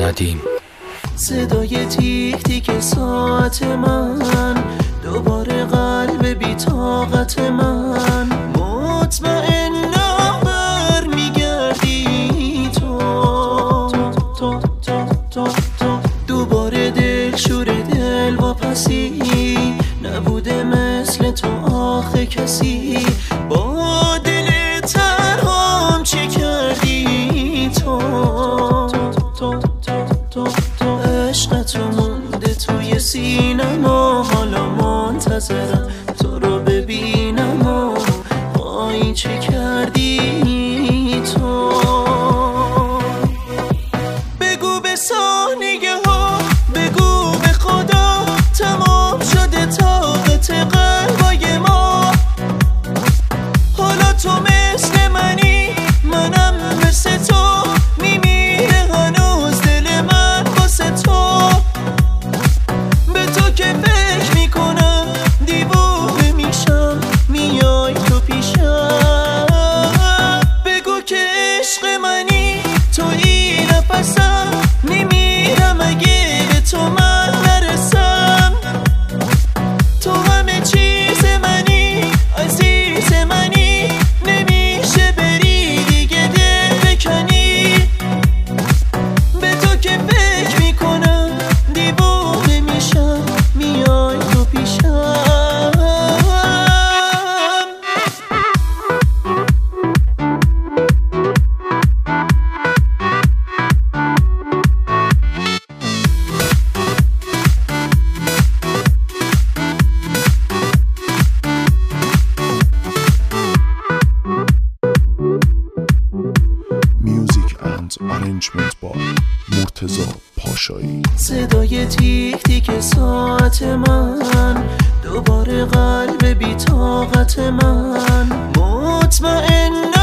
قدیم. صدای تیک تیک ساعت من، دوباره قلب بی طاقت من، مطمئنم برمیگردی تو دوباره دلشور دل واپسی، نبوده مثل تو آخه کسی، با دل تنهام چه کردی تو عشقت رو مونده توی سینم و حالا منتظرم تو رو ببینم و وای چه کردی تو. بگو به ثانیه ها، بگو به خدا تمام شده طاقت قلبای ما، حالا تو مثل منی منم مثل تو، میمیره هنوز دل من واسه تو، به تو که فکر میکنم دیوونه میشم میای تو پیشم، بگو که عشق منی تویی نفسم، میمیرم اگه به تو من نرسم، تو همه چیز منی عزیز منی، نمیشه بری دیگه دل بکنی، به تو که فکر میکنم دیوونه میشم میای تو پیشم. Music and arrangement by مرتضی پاشایی. صدای تیک تیک ساعت من، دوباره قلب بی طاقت من، مطمئنم